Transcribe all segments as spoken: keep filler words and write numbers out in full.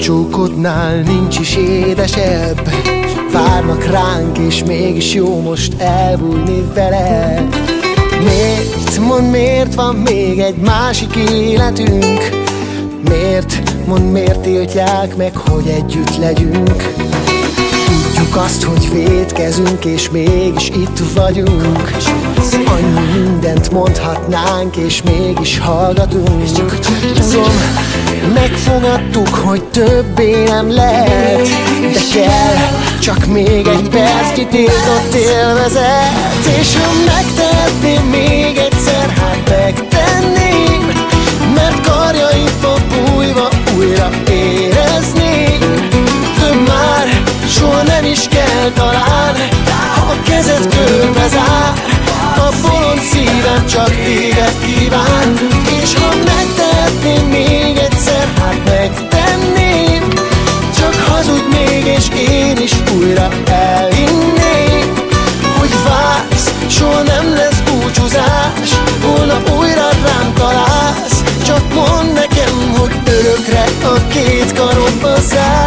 csókodnál nincs is édesebb. Várnak ránk, és mégis jó most elbújni veled. Miért, mondd, miért van még egy másik életünk? Miért, mondd, miért tiltják meg, hogy együtt legyünk? Tudjuk azt, hogy vétkezünk, és mégis itt vagyunk. Annyi mindent mondhatnánk, és mégis hallgatunk. Tudom, megfogadtuk, hogy többé nem lehet, de kell csak még egy percnyi tiltott élvezet. És ha megtehetném még egyszer, hát megtenném, mert karjaidba bújva újra éreznék. Több már soha nem is kell talán, ha a kezed körbe zár, a bolond szívem csak téged kíván. És ha megtehetném még egyszer, hát megtenném, csak hazudj még, és én is újra elhinném, hogy vársz, soha nem lesz búcsúzás, holnap újra rám találsz. Csak mondd nekem, hogy örökre a két karodba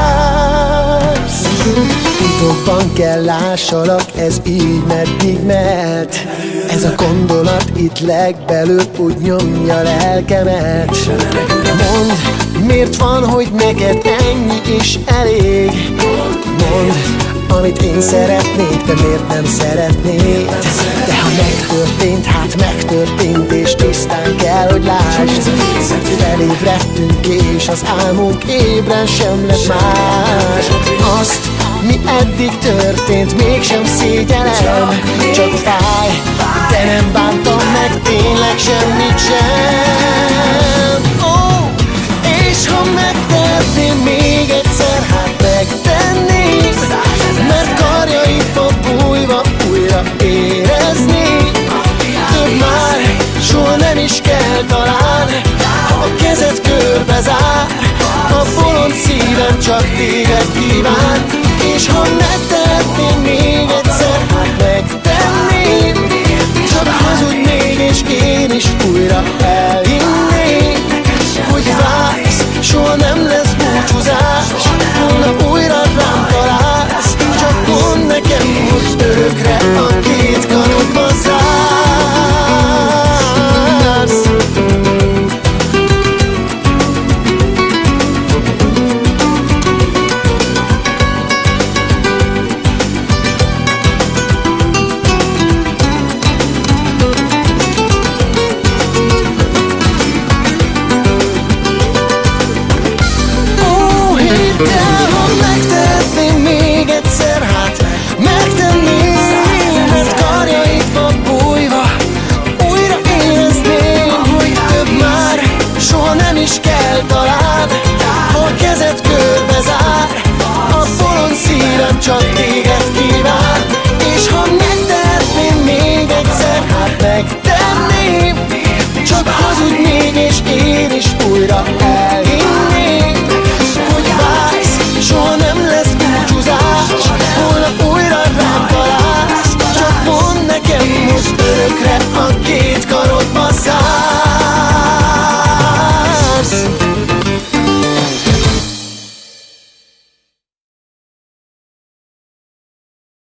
zársz. Titokban kell lássalak, ez így meddig mehet. Ez a gondolat itt legbelül úgy nyomja lelkemet. Mondd, miért van, hogy neked ennyi is elég? Mondd, amit én szeretnék, de miért nem szeretnéd? De ha megtörtént, hát megtörtént, és tisztán kell, hogy lásd. Felébredtünk, és az álmunk ébren sem lett más. Azt, mi eddig történt, mégsem szégyellem, csak fáj, de nem bántam meg tényleg semmit sem. Oh, és ha megtehetném még egyszer, hát megtenném, mert karjaidba bújva újra éreznék. Több már soha nem is kell talán, ha a kezed körbe zár, a bolond szívem csak téged kíván. És ha megtehetném még